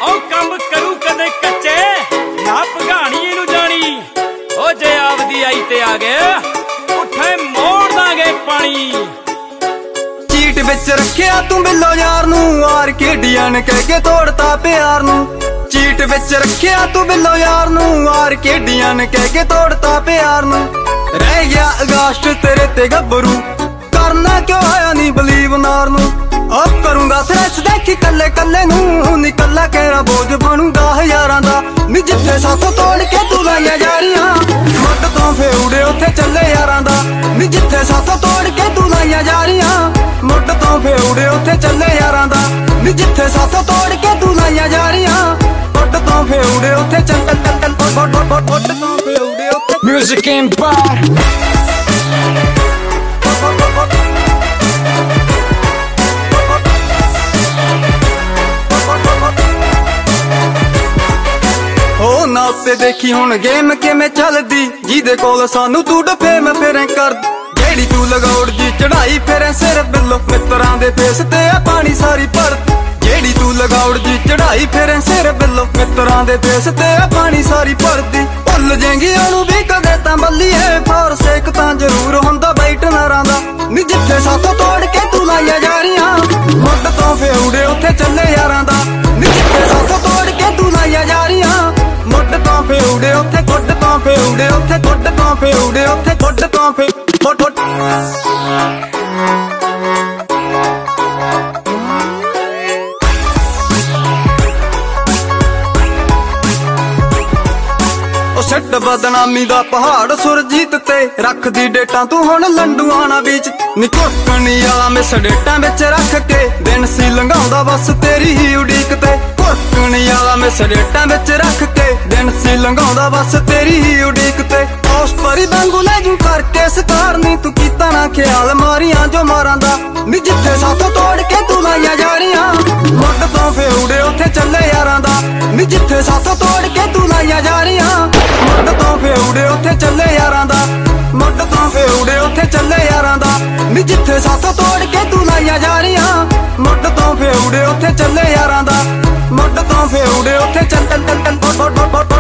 ओ कम करू कदे कच्चे ना भगाणी इनू जानी ओ जे आपदी आई ते आ गए उठे मोड़ दांगे पानी चीट विच रखिया तू बिल्लो यार नू आर केडियां ने कह के तोड़ता प्यार नू चीट विच रखिया तू बिल्लो यार नू आर केडियां ने कह के तोड़ता प्यार नू रह गया अगस्त तेरे ते गबरू करना क्यों आया नी बलीव नार नू अब करूंगा थ्रेस देखी कल्ले कल्ले नू निकला केरा बोझ बनूंगा हजारां दा नी जिथे साथों तोड़ के तू लाइया जारियां मुड तो फेउड़े उथे चले यारां दा नी जिथे साथों तोड़ के तू लाइया जारियां मुड तो फेउड़े उथे चले यारां दा नी जिथे साथों तोड़ के तू लाइया जारियां मुड तो फेउड़े उथे चल मुड तो फेउड़े उथे म्यूजिक एम्पायर ना उत्ते देखी हुण गेम किवें चलदी जिहदे कोल सानू तू डफेम फिरें कर जेड़ी तू लगौड़ दी चढ़ाई फिरें सिर बिल्लो मित्रां दे फेस ते आ पानी सारी भर जेड़ी तू लगौड़ दी चढ़ाई फिरें सिर बिल्लो मित्रां दे फेस ते आ पानी सारी भरदी भुल जाएंगी ओनू भी कदे तां बल्लीए फौर सेक तां जरूर हुंदा बाइट नारां दा नी जिथे साथों तोड़ के तू लाइया जारियां मुड तो फेउड़े उथे चले यारां दा नी जिथे साथों तोड़ के तू लाइया जारियां मुड तो फेउड़े उथे गुड तो फेउड़े उथे गुड तो फेउड़े उथे गुड तो फे सिट बदनामी दा पहाड़ सुरजीत ते रख दी डेटा तू हुण लंडूआना बीच निकुरकनी वाला मिस डेटा विच रख के दिन सी लंघाउंदा बस तेरी ही उड़ीक ते कुरकनी वाला मिस डेटा विच रख के दिन सी लंघाउंदा बस तेरी ही उड़ीक ते उस परी वांगू ले जू करके शिकार नी तू कीता ना ख्याल मारियां जो मारां दा नी जिथे साथों तोड़ के तू लाइया जारियां मुड तो फेउड़े उथे चले यारां दा नी जिथे साथों तोड़ के तू लाइया जारियां मुड तो फेउड़े उथे चले यारां दा मुड तो फेउड़े उथे चले यारां दा नी जिथे साथों तोड़ के तू लाइया जारियां मुड तो फेउड़े उथे चले यारां दा मुड तो फेउड़े उथे चल